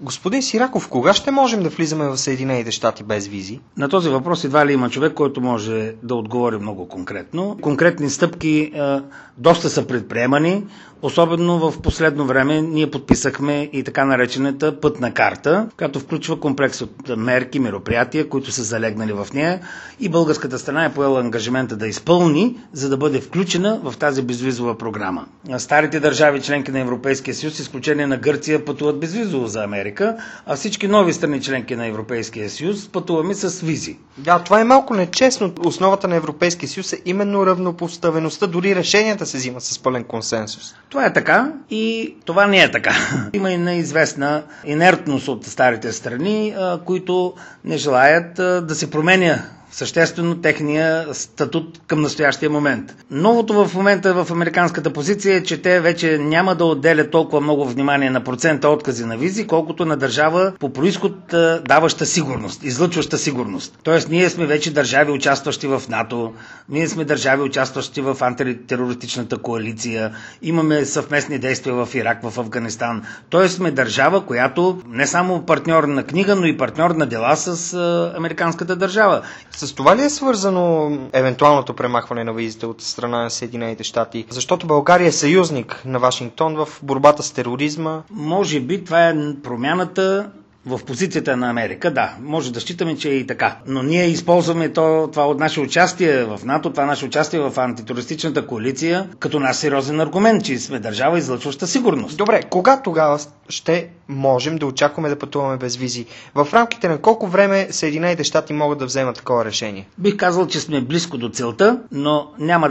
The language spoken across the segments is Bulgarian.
Господин Сираков, кога ще можем да влизаме в Съединените щати без визи? На този въпрос едва ли има човек, който може да отговори много конкретно. Конкретни стъпки доста са предприемани, особено в последно време ние подписахме и така наречената пътна карта, която включва комплекс от мерки, мероприятия, които са залегнали в нея и българската страна е поела ангажимента да изпълни, за да бъде включена в тази безвизова програма. Старите държави, членки на Европейския съюз, с изключение на Гърция, пътуват безвизово за Америка, а всички нови страни, членки на Европейския съюз, пътуваме с визи. Да, това е малко нечестно. Основата на Европейския съюз е именно равнопоставеността, дори решенията се взимат с пълен консенсус. Това е така и това не е така. Има и неизвестна инертност от старите страни, които не желаят да се променя съществено техния статут към настоящия момент. Новото в момента в американската позиция е, че те вече няма да отделят толкова много внимание на процента откази на визи, колкото на държава по происход даваща сигурност, излъчваща сигурност. Тоест ние сме вече държави участващи в НАТО, ние сме държави участващи в антитерористичната коалиция, имаме съвместни действия в Ирак, в Афганистан. Тоест сме държава, която не само партньор на книга, но и партньор на дела с американската държава. С това ли е свързано евентуалното премахване на визите от страна на Съединените щати? Защото България е съюзник на Вашингтон в борбата с тероризма. Може би това е промяната в позицията на Америка, да, може да считаме, че е и така. Но ние използваме това от наше участие в НАТО, това наше участие в антитерористичната коалиция, като наш сериозен аргумент, че сме държава излъчваща сигурност. Добре, кога тогава ще можем да очакваме да пътуваме без визи? В рамките на колко време Съединените щати могат да вземат такова решение? Бих казал, че сме близко до целта, но няма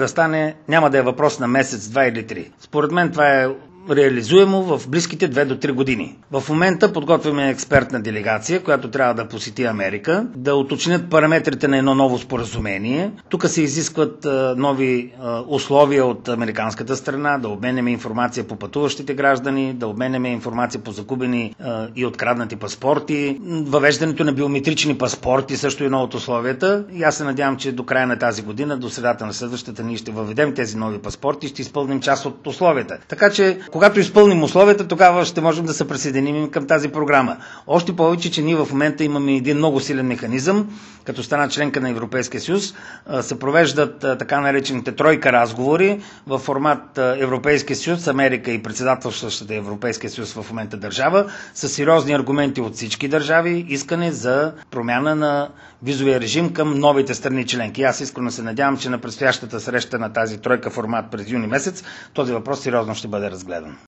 да е въпрос на месец, 2 или 3. Според мен това е реализуемо в близките 2 до 3 години. В момента подготвяме експертна делегация, която трябва да посети Америка, да уточнят параметрите на едно ново споразумение. Тук се изискват нови условия от американската страна, да обменяме информация по пътуващите граждани, да обменяме информация по загубени и откраднати паспорти. Въвеждането на биометрични паспорти също е едно от условията. И аз се надявам, че до края на тази година, до средата на следващата, ние ще въведем тези нови паспорти и ще изпълним част от условията. Така че когато изпълним условията, тогава ще можем да се присъединим към тази програма. Още повече, че ние в момента имаме един много силен механизъм, като страна членка на Европейския съюз, се провеждат така наречените тройка разговори в формат Европейския съюз, Америка и председателстващата Европейския съюз в момента държава, с сериозни аргументи от всички държави, искане за промяна на визовия режим към новите страни членки. Аз искрено се надявам, че на предстоящата среща на тази тройка формат през юни месец този въпрос сериозно ще бъде разгледан.